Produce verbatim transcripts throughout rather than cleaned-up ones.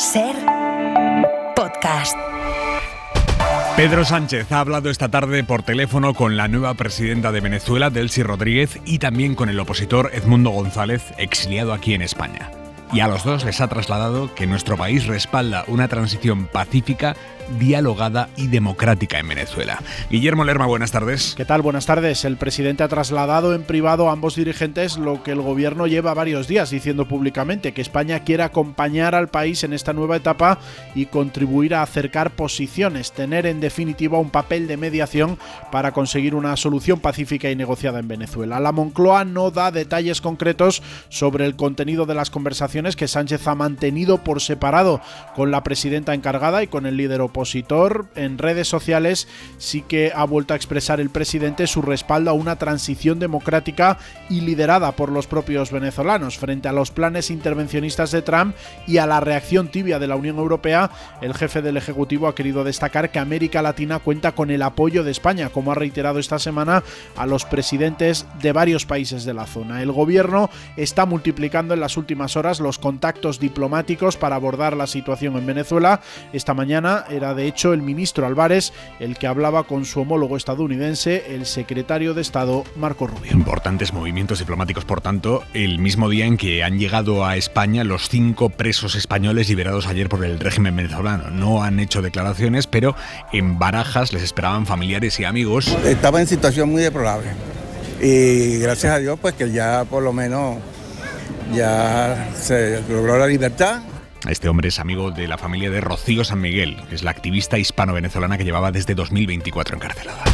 SER Podcast. Pedro Sánchez ha hablado esta tarde por teléfono con la nueva presidenta de Venezuela, Delcy Rodríguez, y también con el opositor Edmundo González, exiliado aquí en España. Y a los dos les ha trasladado que nuestro país respalda una transición pacífica, dialogada y democrática en Venezuela. Guillermo Lerma, buenas tardes. ¿Qué tal? Buenas tardes. El presidente ha trasladado en privado a ambos dirigentes lo que el gobierno lleva varios días diciendo públicamente, que España quiere acompañar al país en esta nueva etapa y contribuir a acercar posiciones, tener en definitiva un papel de mediación para conseguir una solución pacífica y negociada en Venezuela. La Moncloa no da detalles concretos sobre el contenido de las conversaciones que Sánchez ha mantenido por separado con la presidenta encargada y con el líder opositor. En redes sociales sí que ha vuelto a expresar el presidente su respaldo a una transición democrática y liderada por los propios venezolanos. Frente a los planes intervencionistas de Trump y a la reacción tibia de la Unión Europea, el jefe del Ejecutivo ha querido destacar que América Latina cuenta con el apoyo de España, como ha reiterado esta semana a los presidentes de varios países de la zona. El gobierno está multiplicando en las últimas horas los contactos diplomáticos para abordar la situación en Venezuela. Esta mañana era de hecho el ministro Álvarez el que hablaba con su homólogo estadounidense, el secretario de Estado Marco Rubio. Importantes movimientos diplomáticos, por tanto, el mismo día en que han llegado a España los cinco presos españoles liberados ayer por el régimen venezolano. No han hecho declaraciones, pero en Barajas les esperaban familiares y amigos. Estaba en situación muy deplorable y gracias a Dios pues que ya por lo menos ya se logró la libertad. Este hombre es amigo de la familia de Rocío San Miguel, que es la activista hispano-venezolana que llevaba desde dos mil veinticuatro encarcelada.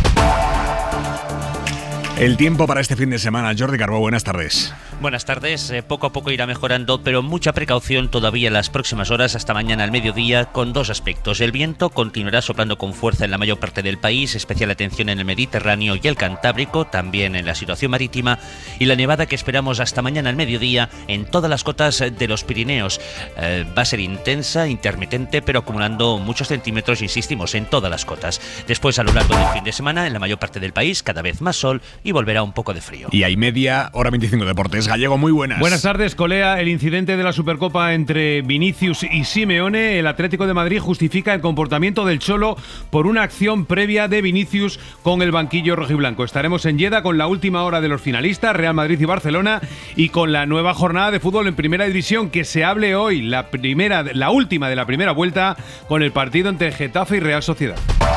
El tiempo para este fin de semana. Jordi Carbó, buenas tardes. Buenas tardes. Eh, poco a poco irá mejorando, pero mucha precaución todavía en las próximas horas hasta mañana al mediodía, con dos aspectos. El viento continuará soplando con fuerza en la mayor parte del país, especial atención en el Mediterráneo y el Cantábrico, también en la situación marítima, y la nevada que esperamos hasta mañana al mediodía en todas las cotas de los Pirineos. Eh, va a ser intensa, intermitente, pero acumulando muchos centímetros, insistimos, en todas las cotas. Después, a lo largo del fin de semana, en la mayor parte del país, cada vez más sol y volverá un poco de frío. Y hay media hora veinticinco Deportes. Gallego, muy buenas. Buenas tardes, Colea. El incidente de la Supercopa entre Vinicius y Simeone. El Atlético de Madrid justifica el comportamiento del Cholo por una acción previa de Vinicius con el banquillo rojiblanco. Estaremos en Lleda con la última hora de los finalistas, Real Madrid y Barcelona, y con la nueva jornada de fútbol en Primera División, que se hable hoy, la primera, la última de la primera vuelta, con el partido entre Getafe y Real Sociedad.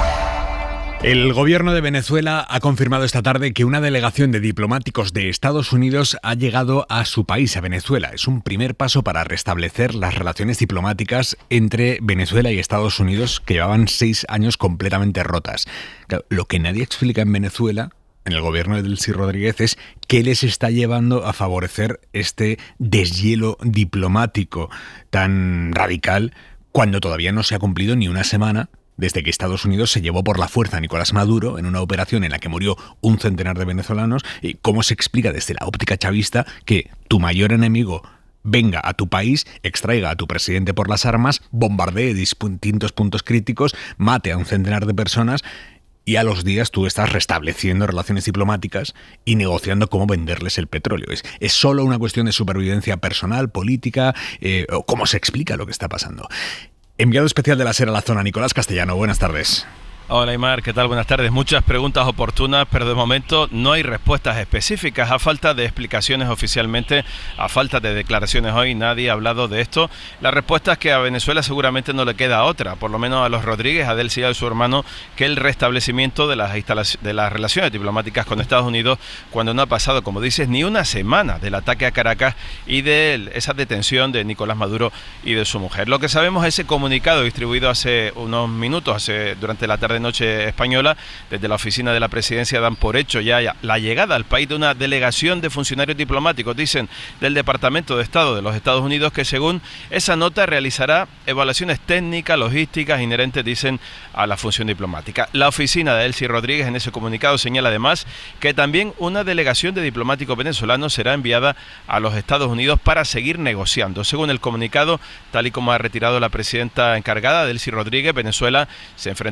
El gobierno de Venezuela ha confirmado esta tarde que una delegación de diplomáticos de Estados Unidos ha llegado a su país, a Venezuela. Es un primer paso para restablecer las relaciones diplomáticas entre Venezuela y Estados Unidos, que llevaban seis años completamente rotas. Claro, lo que nadie explica en Venezuela, en el gobierno de Delcy Rodríguez, es qué les está llevando a favorecer este deshielo diplomático tan radical cuando todavía no se ha cumplido ni una semana desde que Estados Unidos se llevó por la fuerza a Nicolás Maduro en una operación en la que murió un centenar de venezolanos. ¿Y cómo se explica desde la óptica chavista que tu mayor enemigo venga a tu país, extraiga a tu presidente por las armas, bombardee distintos puntos críticos, mate a un centenar de personas y a los días tú estás restableciendo relaciones diplomáticas y negociando cómo venderles el petróleo? ¿Es, es solo una cuestión de supervivencia personal, política? Eh, ¿Cómo se explica lo que está pasando? Enviado especial de la SER a la zona, Nicolás Castellano, buenas tardes. Hola Aymar, ¿qué tal? Buenas tardes. Muchas preguntas oportunas, pero de momento no hay respuestas específicas. A falta de explicaciones oficialmente, a falta de declaraciones hoy, nadie ha hablado de esto. La respuesta es que a Venezuela seguramente no le queda otra, por lo menos a los Rodríguez, a Delcy y a su hermano, que el restablecimiento de las, instalac- de las relaciones diplomáticas con Estados Unidos, cuando no ha pasado, como dices, ni una semana del ataque a Caracas y de esa detención de Nicolás Maduro y de su mujer. Lo que sabemos es ese comunicado distribuido hace unos minutos, hace, durante la tarde noche española, desde la oficina de la presidencia dan por hecho ya la llegada al país de una delegación de funcionarios diplomáticos, dicen, del Departamento de Estado de los Estados Unidos, que según esa nota realizará evaluaciones técnicas, logísticas inherentes, dicen, a la función diplomática. La oficina de Delcy Rodríguez en ese comunicado señala además que también una delegación de diplomáticos venezolanos será enviada a los Estados Unidos para seguir negociando. Según el comunicado, tal y como ha retirado la presidenta encargada, Delcy Rodríguez, Venezuela se enfrentará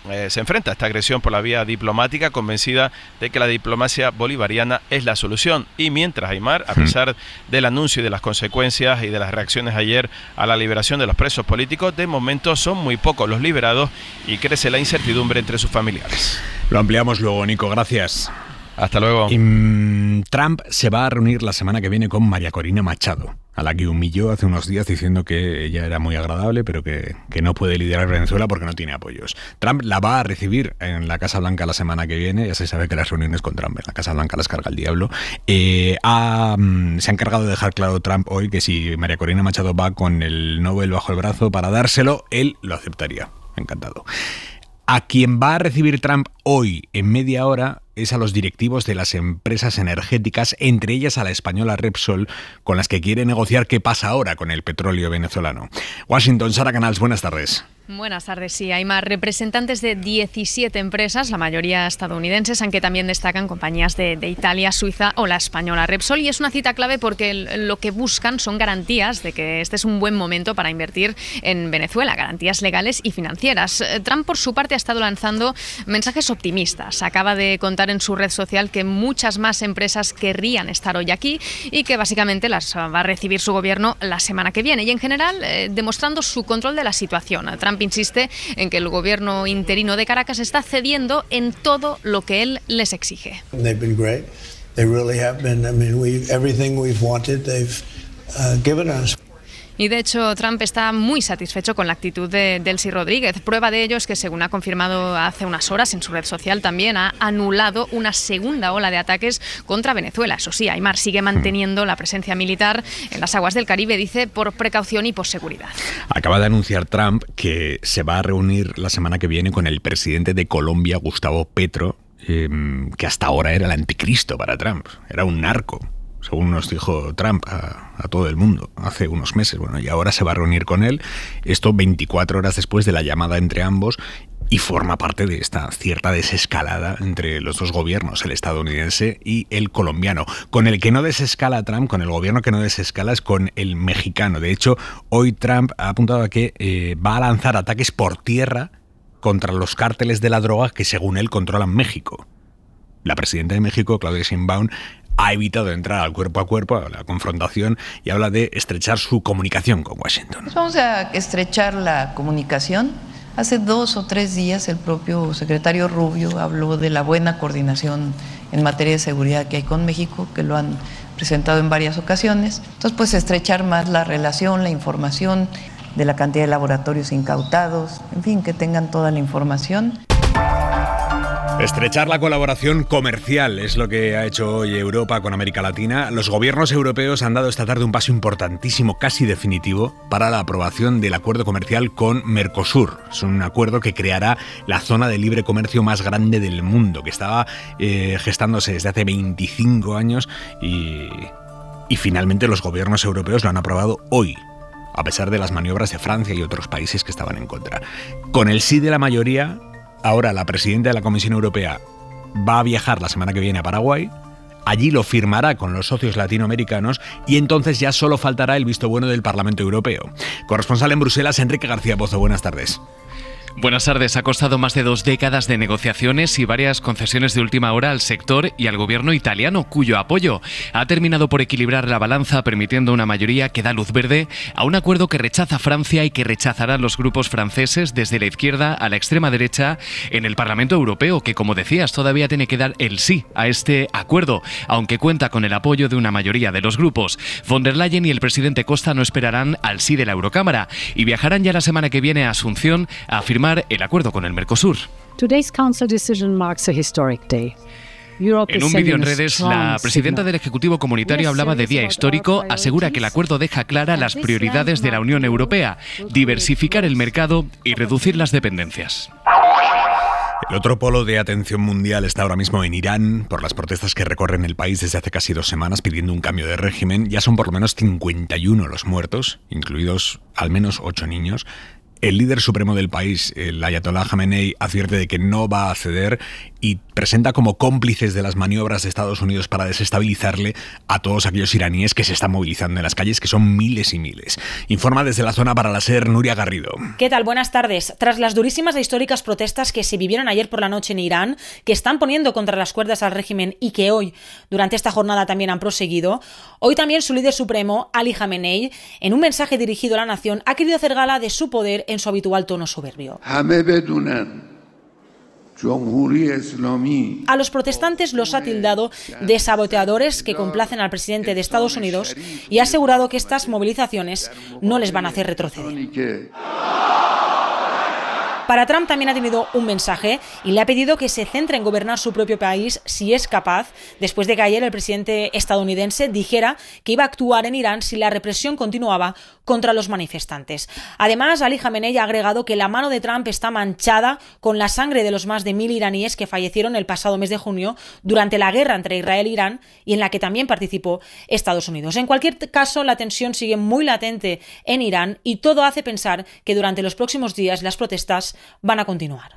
eh, se enfrenta a esta agresión por la vía diplomática, convencida de que la diplomacia bolivariana es la solución. Y mientras, Aymar, a pesar del anuncio y de las consecuencias y de las reacciones ayer a la liberación de los presos políticos, de momento son muy pocos los liberados y crece la incertidumbre entre sus familiares. Lo ampliamos luego, Nico, gracias. Hasta luego. Y, mm, Trump se va a reunir la semana que viene con María Corina Machado, a la que humilló hace unos días diciendo que ella era muy agradable, pero que, que no puede liderar Venezuela porque no tiene apoyos. Trump la va a recibir en la Casa Blanca la semana que viene. Ya se sabe que las reuniones con Trump en la Casa Blanca las carga el diablo. Eh, ha, se ha encargado de dejar claro Trump hoy que si María Corina Machado va con el Nobel bajo el brazo para dárselo, él lo aceptaría. Encantado. A quien va a recibir Trump hoy en media hora es a los directivos de las empresas energéticas, entre ellas a la española Repsol, con las que quiere negociar qué pasa ahora con el petróleo venezolano. Washington, Sara Canals, buenas tardes. Buenas tardes, sí. Hay más representantes de diecisiete empresas, la mayoría estadounidenses, aunque también destacan compañías de, de Italia, Suiza o la española Repsol. Y es una cita clave porque el, lo que buscan son garantías de que este es un buen momento para invertir en Venezuela, garantías legales y financieras. Trump, por su parte, ha estado lanzando mensajes optimistas. Acaba de contar en su red social que muchas más empresas querrían estar hoy aquí y que básicamente las va a recibir su gobierno la semana que viene. Y en general, eh, demostrando su control de la situación. Trump insiste en que el gobierno interino de Caracas está cediendo en todo lo que él les exige. They've been great. They really have been. I mean, we everything we've wanted, they've uh, given us. Y de hecho, Trump está muy satisfecho con la actitud de Delcy Rodríguez. Prueba de ello es que, según ha confirmado hace unas horas en su red social, también ha anulado una segunda ola de ataques contra Venezuela. Eso sí, Aymar sigue manteniendo la presencia militar en las aguas del Caribe, dice, por precaución y por seguridad. Acaba de anunciar Trump que se va a reunir la semana que viene con el presidente de Colombia, Gustavo Petro, eh, que hasta ahora era el anticristo para Trump, era un narco, según nos dijo Trump a, a todo el mundo hace unos meses. Bueno, y ahora se va a reunir con él, esto veinticuatro horas después de la llamada entre ambos, y forma parte de esta cierta desescalada entre los dos gobiernos, el estadounidense y el colombiano. Con el que no desescala Trump, con el gobierno que no desescala, es con el mexicano. De hecho, hoy Trump ha apuntado a que eh, va a lanzar ataques por tierra contra los cárteles de la droga que, según él, controlan México. La presidenta de México, Claudia Sheinbaum, ha evitado entrar al cuerpo a cuerpo, a la confrontación, y habla de estrechar su comunicación con Washington. Vamos a estrechar la comunicación. Hace dos o tres días el propio secretario Rubio habló de la buena coordinación en materia de seguridad que hay con México, que lo han presentado en varias ocasiones. Entonces, pues estrechar más la relación, la información de la cantidad de laboratorios incautados, en fin, que tengan toda la información. Estrechar la colaboración comercial es lo que ha hecho hoy Europa con América Latina. Los gobiernos europeos han dado esta tarde un paso importantísimo, casi definitivo, para la aprobación del acuerdo comercial con Mercosur. Es un acuerdo que creará la zona de libre comercio más grande del mundo, que estaba eh, gestándose desde hace veinticinco años y, y finalmente los gobiernos europeos lo han aprobado hoy, a pesar de las maniobras de Francia y otros países que estaban en contra. Con el sí de la mayoría, ahora la presidenta de la Comisión Europea va a viajar la semana que viene a Paraguay, allí lo firmará con los socios latinoamericanos y entonces ya solo faltará el visto bueno del Parlamento Europeo. Corresponsal en Bruselas, Enrique García Pozo, buenas tardes. Buenas tardes. Ha costado más de dos décadas de negociaciones y varias concesiones de última hora al sector y al gobierno italiano, cuyo apoyo ha terminado por equilibrar la balanza, permitiendo una mayoría que da luz verde a un acuerdo que rechaza Francia y que rechazarán los grupos franceses desde la izquierda a la extrema derecha en el Parlamento Europeo, que, como decías, todavía tiene que dar el sí a este acuerdo, aunque cuenta con el apoyo de una mayoría de los grupos. Von der Leyen y el presidente Costa no esperarán al sí de la Eurocámara y viajarán ya la semana que viene a Asunción a firmar el acuerdo con el Mercosur. Today's Council decision marks a historic day. En un vídeo en redes, la presidenta del Ejecutivo Comunitario hablaba de día histórico, asegura que el acuerdo deja clara las prioridades de la Unión Europea: diversificar el mercado y reducir las dependencias. El otro polo de atención mundial está ahora mismo en Irán, por las protestas que recorren el país desde hace casi dos semanas pidiendo un cambio de régimen. Ya son por lo menos cincuenta y uno los muertos, incluidos al menos ocho niños. El líder supremo del país, el ayatolá Jamenei, advierte de que no va a ceder y presenta como cómplices de las maniobras de Estados Unidos para desestabilizarle a todos aquellos iraníes que se están movilizando en las calles, que son miles y miles. Informa desde la zona para la SER, Nuria Garrido. ¿Qué tal? Buenas tardes. Tras las durísimas e históricas protestas que se vivieron ayer por la noche en Irán, que están poniendo contra las cuerdas al régimen y que hoy, durante esta jornada, también han proseguido, hoy también su líder supremo, Ali Jamenei, en un mensaje dirigido a la nación, ha querido hacer gala de su poder en su habitual tono soberbio. A los protestantes los ha tildado de saboteadores que complacen al presidente de Estados Unidos y ha asegurado que estas movilizaciones no les van a hacer retroceder. Para Trump también ha tenido un mensaje y le ha pedido que se centre en gobernar su propio país si es capaz, después de que ayer el presidente estadounidense dijera que iba a actuar en Irán si la represión continuaba contra los manifestantes. Además, Ali Jamenei ha agregado que la mano de Trump está manchada con la sangre de los más de mil iraníes que fallecieron el pasado mes de junio durante la guerra entre Israel e Irán y en la que también participó Estados Unidos. En cualquier caso, la tensión sigue muy latente en Irán y todo hace pensar que durante los próximos días las protestas van a continuar.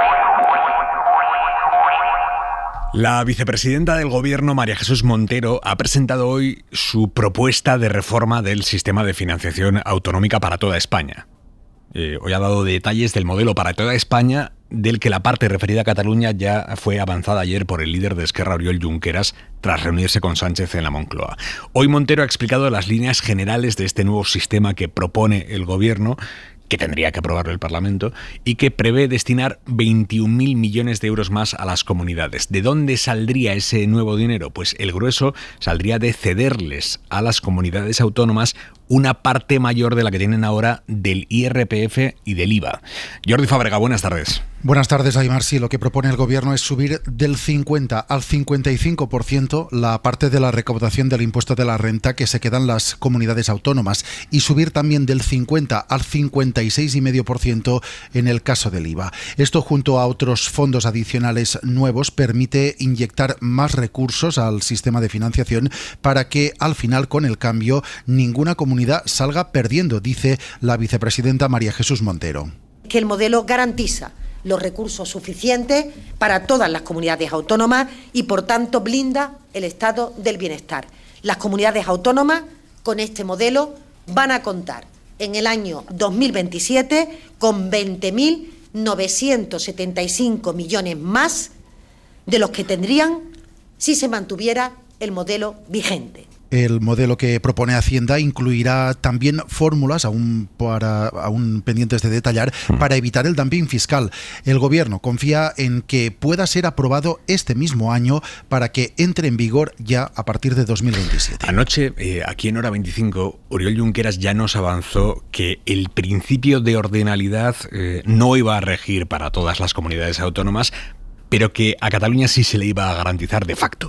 La vicepresidenta del Gobierno, María Jesús Montero, ha presentado hoy su propuesta de reforma del sistema de financiación autonómica para toda España. Eh, hoy ha dado detalles del modelo para toda España, del que la parte referida a Cataluña ya fue avanzada ayer por el líder de Esquerra, Oriol Junqueras, tras reunirse con Sánchez en la Moncloa. Hoy Montero ha explicado las líneas generales de este nuevo sistema que propone el Gobierno, que tendría que aprobarlo el Parlamento, y que prevé destinar veintiún mil millones de euros más a las comunidades. ¿De dónde saldría ese nuevo dinero? Pues el grueso saldría de cederles a las comunidades autónomas una parte mayor de la que tienen ahora del I R P F y del I V A. Jordi Fábrega, buenas tardes. Buenas tardes, Aymar. Sí, lo que propone el Gobierno es subir del cincuenta al cincuenta y cinco por ciento la parte de la recaudación del impuesto de la renta que se quedan las comunidades autónomas y subir también del cincuenta al cincuenta y seis coma cinco por ciento en el caso del I V A. Esto, junto a otros fondos adicionales nuevos, permite inyectar más recursos al sistema de financiación para que, al final, con el cambio, ninguna comunidad salga perdiendo, dice la vicepresidenta María Jesús Montero. Que el modelo garantiza los recursos suficientes para todas las comunidades autónomas y, por tanto, blinda el estado del bienestar. Las comunidades autónomas, con este modelo, van a contar en el año dos mil veintisiete con veinte mil novecientos setenta y cinco millones más de los que tendrían si se mantuviera el modelo vigente. El modelo que propone Hacienda incluirá también fórmulas, aún, para, aún pendientes de detallar, para evitar el dumping fiscal. El Gobierno confía en que pueda ser aprobado este mismo año para que entre en vigor ya a partir de dos mil veintisiete. Anoche, eh, aquí en Hora veinticinco, Oriol Junqueras ya nos avanzó que el principio de ordinalidad eh, no iba a regir para todas las comunidades autónomas, pero que a Cataluña sí se le iba a garantizar de facto.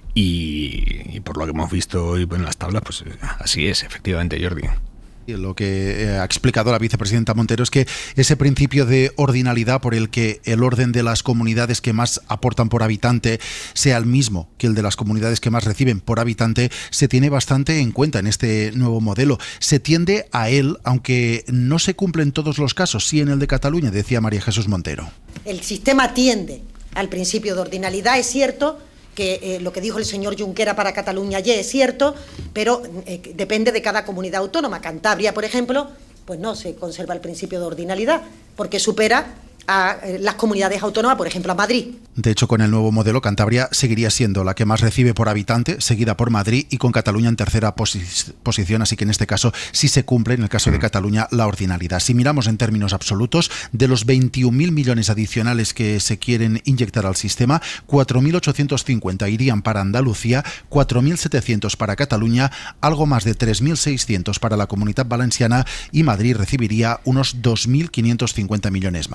Y, y por lo que hemos visto hoy en las tablas, pues así es, efectivamente, Jordi. Lo que ha explicado la vicepresidenta Montero es que ese principio de ordinalidad por el que el orden de las comunidades que más aportan por habitante sea el mismo que el de las comunidades que más reciben por habitante se tiene bastante en cuenta en este nuevo modelo. Se tiende a él, aunque no se cumple en todos los casos, sí en el de Cataluña, decía María Jesús Montero. El sistema tiende al principio de ordinalidad, es cierto, que eh, lo que dijo el señor Junqueras para Cataluña ayer es cierto, pero eh, depende de cada comunidad autónoma. Cantabria, por ejemplo, pues no se conserva el principio de ordinalidad, porque supera a eh, las comunidades autónomas, por ejemplo, a Madrid. De hecho, con el nuevo modelo, Cantabria seguiría siendo la que más recibe por habitante, seguida por Madrid y con Cataluña en tercera posi- posición, así que en este caso sí se cumple, en el caso de Cataluña, la ordinalidad. Si miramos en términos absolutos, de los veintiún mil millones adicionales que se quieren inyectar al sistema, cuatro mil ochocientos cincuenta irían para Andalucía, cuatro mil setecientos para Cataluña, algo más de tres mil seiscientos para la Comunidad Valenciana y Madrid recibiría unos dos mil quinientos cincuenta millones más. Bueno,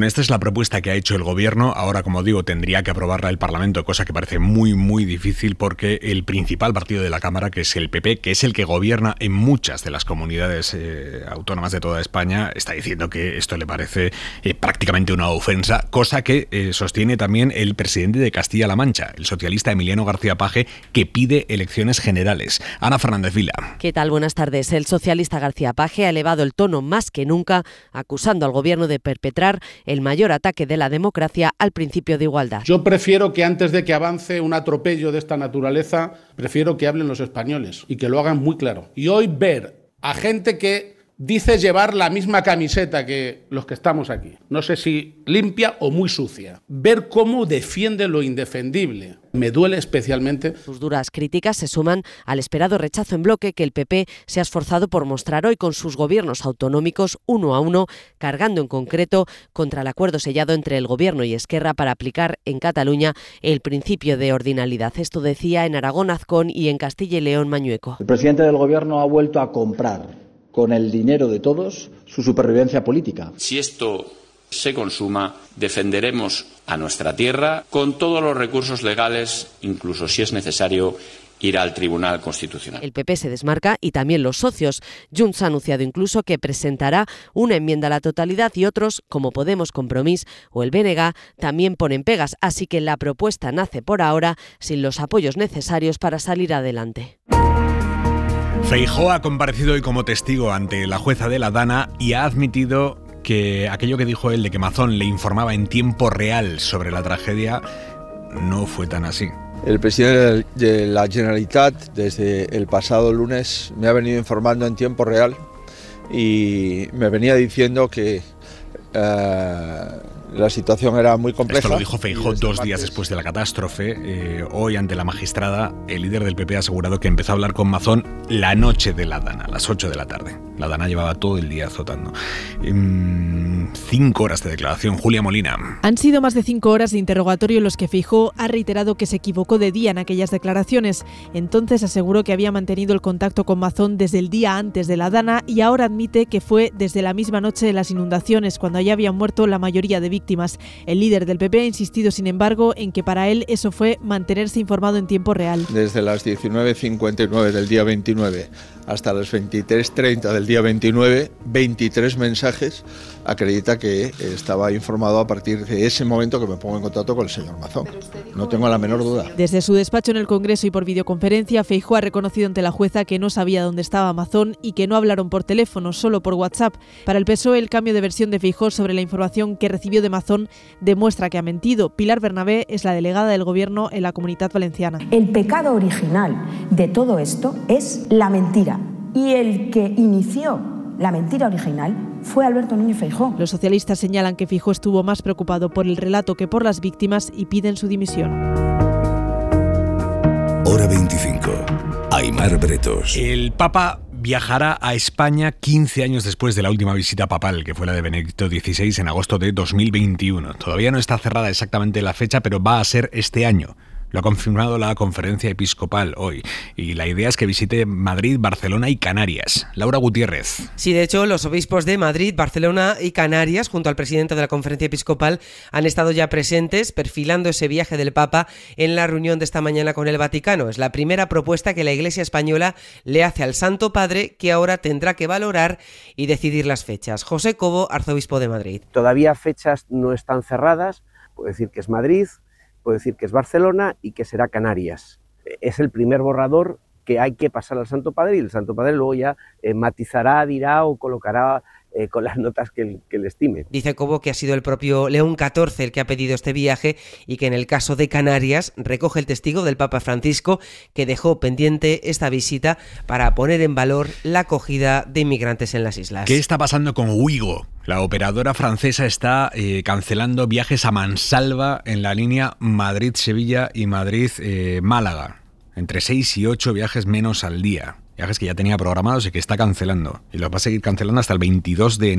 Bueno, esta es la propuesta que ha hecho el Gobierno. Ahora, como digo, tendría que aprobarla el Parlamento, cosa que parece muy, muy difícil porque el principal partido de la Cámara, que es el P P, que es el que gobierna en muchas de las comunidades eh, autónomas de toda España, está diciendo que esto le parece eh, prácticamente una ofensa, cosa que eh, sostiene también el presidente de Castilla-La Mancha, el socialista Emiliano García Paje, que pide elecciones generales. Ana Fernández Vila. ¿Qué tal? Buenas tardes. El socialista García Paje ha elevado el tono más que nunca, acusando al Gobierno de perpetrar el mayor ataque de la democracia al principio de igualdad. Yo prefiero que antes de que avance un atropello de esta naturaleza, prefiero que hablen los españoles y que lo hagan muy claro. Y hoy ver a gente que dice llevar la misma camiseta que los que estamos aquí, no sé si limpia o muy sucia, ver cómo defiende lo indefendible, me duele especialmente. Sus duras críticas se suman al esperado rechazo en bloque que el P P se ha esforzado por mostrar hoy con sus gobiernos autonómicos uno a uno, cargando en concreto contra el acuerdo sellado entre el Gobierno y Esquerra para aplicar en Cataluña el principio de ordinalidad. Esto decía en Aragón Azcón y en Castilla y León Mañueco. El presidente del Gobierno ha vuelto a comprar con el dinero de todos su supervivencia política. Si esto se consuma, defenderemos a nuestra tierra con todos los recursos legales, incluso si es necesario ir al Tribunal Constitucional. El P P se desmarca y también los socios. Junts ha anunciado incluso que presentará una enmienda a la totalidad y otros, como Podemos, Compromís o el B N G, también ponen pegas, así que la propuesta nace por ahora sin los apoyos necesarios para salir adelante. Feijóo ha comparecido hoy como testigo ante la jueza de la Dana y ha admitido que aquello que dijo él de que Mazón le informaba en tiempo real sobre la tragedia no fue tan así. El presidente de la Generalitat desde el pasado lunes me ha venido informando en tiempo real y me venía diciendo que uh, la situación era muy compleja. Esto lo dijo Feijóo dos días después de la catástrofe. Eh, hoy, ante la magistrada, el líder del P P ha asegurado que empezó a hablar con Mazón la noche de la Dana, a las ocho de la tarde. La Dana llevaba todo el día azotando. Eh, cinco horas de declaración. Julia Molina. Han sido más de cinco horas de interrogatorio en los que Feijóo ha reiterado que se equivocó de día en aquellas declaraciones. Entonces aseguró que había mantenido el contacto con Mazón desde el día antes de la Dana y ahora admite que fue desde la misma noche de las inundaciones, cuando ya habían muerto la mayoría de víctimas. El líder del P P ha insistido, sin embargo, en que para él eso fue mantenerse informado en tiempo real. Desde las diecinueve cincuenta y nueve del día veintinueve hasta las veintitrés treinta del día veintinueve, veintitrés mensajes, acredita que estaba informado a partir de ese momento que me pongo en contacto con el señor Mazón. No tengo la menor duda. Desde su despacho en el Congreso y por videoconferencia, Feijóo ha reconocido ante la jueza que no sabía dónde estaba Mazón y que no hablaron por teléfono, solo por WhatsApp. Para el P S O E, el cambio de versión de Feijóo sobre la información que recibió de Mazón demuestra que ha mentido. Pilar Bernabé es la delegada del Gobierno en la Comunitat Valenciana. El pecado original de todo esto es la mentira. Y el que inició la mentira original fue Alberto Núñez Feijóo. Los socialistas señalan que Feijóo estuvo más preocupado por el relato que por las víctimas y piden su dimisión. Hora veinticinco. Aimar Bretos. El Papa viajará a España quince años después de la última visita papal, que fue la de Benedicto dieciséis en agosto de dos mil veintiuno. Todavía no está cerrada exactamente la fecha, pero va a ser este año. Lo ha confirmado la Conferencia Episcopal hoy. Y la idea es que visite Madrid, Barcelona y Canarias. Laura Gutiérrez. Sí, de hecho, los obispos de Madrid, Barcelona y Canarias, junto al presidente de la Conferencia Episcopal, han estado ya presentes perfilando ese viaje del Papa en la reunión de esta mañana con el Vaticano. Es la primera propuesta que la Iglesia española le hace al Santo Padre, que ahora tendrá que valorar y decidir las fechas. José Cobo, arzobispo de Madrid. Todavía fechas no están cerradas. Puedo decir que es Madrid, puedo decir que es Barcelona y que será Canarias. Es el primer borrador que hay que pasar al Santo Padre y el Santo Padre luego ya eh, matizará, dirá o colocará eh, con las notas que él, que él estime. Dice Cobo que ha sido el propio León catorce el que ha pedido este viaje y que en el caso de Canarias recoge el testigo del Papa Francisco, que dejó pendiente esta visita para poner en valor la acogida de inmigrantes en las islas. ¿Qué está pasando con Ouigo? La operadora francesa está eh, cancelando viajes a mansalva en la línea Madrid-Sevilla y Madrid-Málaga. Entre seis y ocho viajes menos al día. Viajes que ya tenía programados y que está cancelando. Y los va a seguir cancelando hasta el veintidós de enero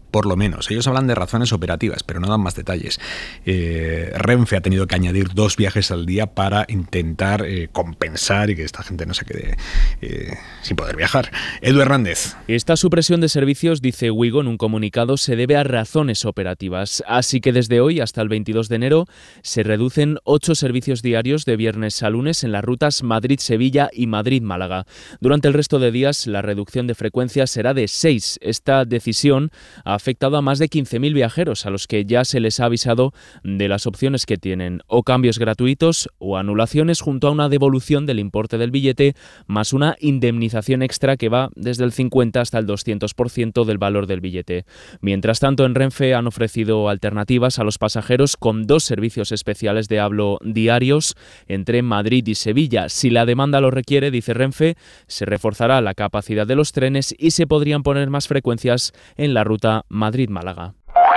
por lo menos. Ellos hablan de razones operativas, pero no dan más detalles. Eh, Renfe ha tenido que añadir dos viajes al día para intentar eh, compensar y que esta gente no se quede eh, sin poder viajar. Edu Hernández. Esta supresión de servicios, dice Wigo en un comunicado, se debe a razones operativas. Así que desde hoy hasta el veintidós de enero se reducen ocho servicios diarios de viernes a lunes en las rutas Madrid-Sevilla y Madrid-Málaga. Durante el resto de días la reducción de frecuencias será de seis. Esta decisión ha afectado a más de quince mil viajeros a los que ya se les ha avisado de las opciones que tienen, o cambios gratuitos o anulaciones junto a una devolución del importe del billete más una indemnización extra que va desde el cincuenta hasta el doscientos por ciento del valor del billete. Mientras tanto, en Renfe han ofrecido alternativas a los pasajeros con dos servicios especiales de hablo diarios entre Madrid y Sevilla. Si la demanda lo requiere, dice Renfe, se reforzará la capacidad de los trenes y se podrían poner más frecuencias en la ruta Madrid-Málaga.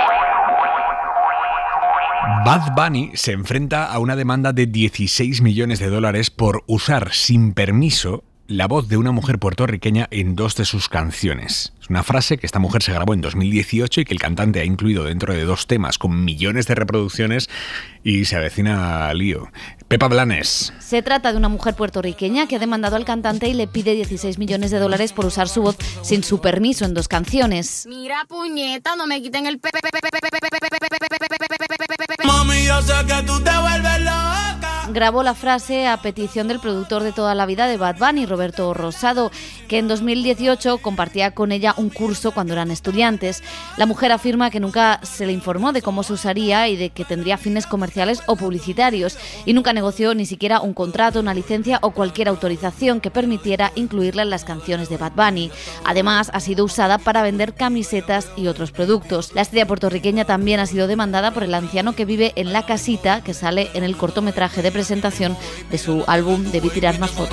Bad Bunny se enfrenta a una demanda de dieciséis millones de dólares por usar sin permiso la voz de una mujer puertorriqueña en dos de sus canciones. Es una frase que esta mujer se grabó en dos mil dieciocho y que el cantante ha incluido dentro de dos temas con millones de reproducciones y se avecina lío. Pepa Blanes. Se trata de una mujer puertorriqueña que ha demandado al cantante y le pide dieciséis millones de dólares por usar su voz sin su permiso en dos canciones. Mira, puñeta, no me quiten el pe... Mami, yo sé que tú te vuelves loca. Grabó la frase a petición del productor de toda la vida de Bad Bunny, Roberto Rosado, que en dos mil dieciocho compartía con ella un curso cuando eran estudiantes. La mujer afirma que nunca se le informó de cómo se usaría y de que tendría fines comerciales o publicitarios, y nunca negoció ni siquiera un contrato, una licencia o cualquier autorización que permitiera incluirla en las canciones de Bad Bunny. Además, ha sido usada para vender camisetas y otros productos. La estrella puertorriqueña también ha sido demandada por el anciano que vive en la casita que sale en el cortometraje de presentación de su álbum Debí tirar más fotos.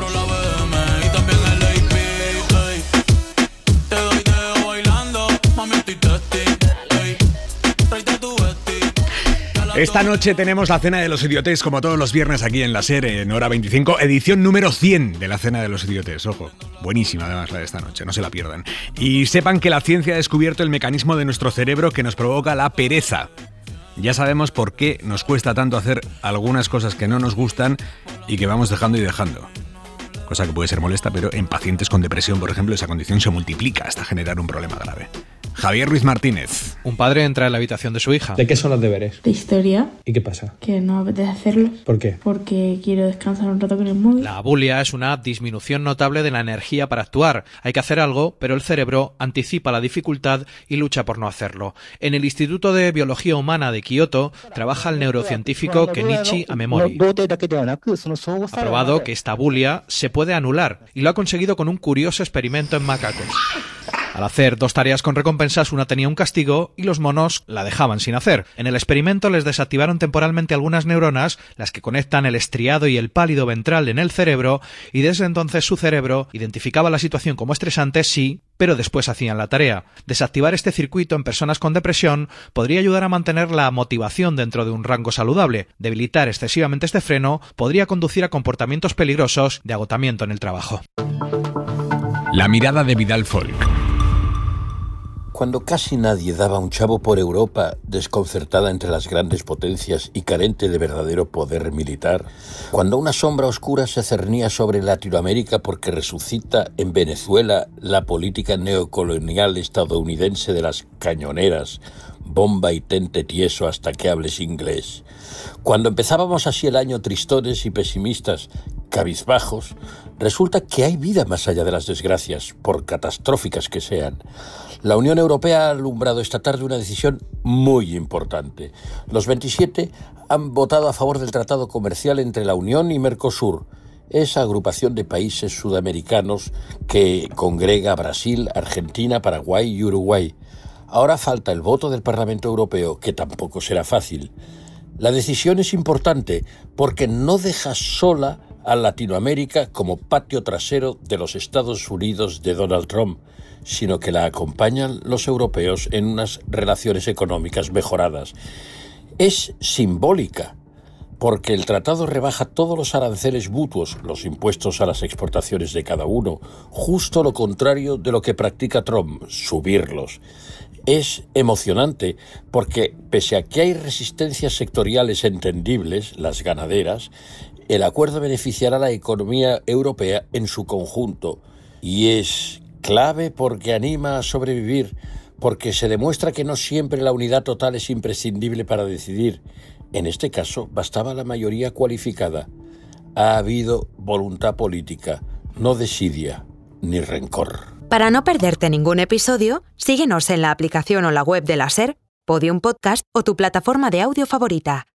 Esta noche tenemos la Cena de los Idiotes, como todos los viernes aquí en la SER, en Hora veinticinco, edición número cien de la Cena de los Idiotes. Ojo, buenísima además la de esta noche, no se la pierdan. Y sepan que la ciencia ha descubierto el mecanismo de nuestro cerebro que nos provoca la pereza. Ya sabemos por qué nos cuesta tanto hacer algunas cosas que no nos gustan y que vamos dejando y dejando. Cosa que puede ser molesta, pero en pacientes con depresión, por ejemplo, esa condición se multiplica hasta generar un problema grave. Javier Ruiz Martínez. Un padre entra en la habitación de su hija. ¿De qué son los deberes? De historia. ¿Y qué pasa? Que no me apetece hacerlos. ¿Por qué? Porque quiero descansar un rato con el móvil. La abulia es una disminución notable de la energía para actuar. Hay que hacer algo, pero el cerebro anticipa la dificultad y lucha por no hacerlo. En el Instituto de Biología Humana de Kioto trabaja el neurocientífico Kenichi Amemori. Ha probado que esta abulia se puede anular y lo ha conseguido con un curioso experimento en macacos. Al hacer dos tareas con recompensas, una tenía un castigo y los monos la dejaban sin hacer. En el experimento les desactivaron temporalmente algunas neuronas, las que conectan el estriado y el pálido ventral en el cerebro, y desde entonces su cerebro identificaba la situación como estresante, sí, pero después hacían la tarea. Desactivar este circuito en personas con depresión podría ayudar a mantener la motivación dentro de un rango saludable. Debilitar excesivamente este freno podría conducir a comportamientos peligrosos de agotamiento en el trabajo. La mirada de Vidal Folk. Cuando casi nadie daba un chavo por Europa, desconcertada entre las grandes potencias y carente de verdadero poder militar, cuando una sombra oscura se cernía sobre Latinoamérica porque resucita en Venezuela la política neocolonial estadounidense de las cañoneras, bomba y tente tieso hasta que hables inglés, cuando empezábamos así el año tristones y pesimistas, cabizbajos, resulta que hay vida más allá de las desgracias, por catastróficas que sean. La Unión Europea ha alumbrado esta tarde una decisión muy importante. Los veintisiete han votado a favor del tratado comercial entre la Unión y Mercosur, esa agrupación de países sudamericanos que congrega a Brasil, Argentina, Paraguay y Uruguay. Ahora falta el voto del Parlamento Europeo, que tampoco será fácil. La decisión es importante porque no deja sola a Latinoamérica como patio trasero de los Estados Unidos de Donald Trump, sino que la acompañan los europeos en unas relaciones económicas mejoradas. Es simbólica, porque el tratado rebaja todos los aranceles mutuos, los impuestos a las exportaciones de cada uno, justo lo contrario de lo que practica Trump, subirlos. Es emocionante porque, pese a que hay resistencias sectoriales entendibles, las ganaderas, el acuerdo beneficiará a la economía europea en su conjunto y es clave porque anima a sobrevivir, porque se demuestra que no siempre la unidad total es imprescindible para decidir. En este caso, bastaba la mayoría cualificada. Ha habido voluntad política, no desidia ni rencor. Para no perderte ningún episodio, síguenos en la aplicación o la web de la SER, Podium Podcast o tu plataforma de audio favorita.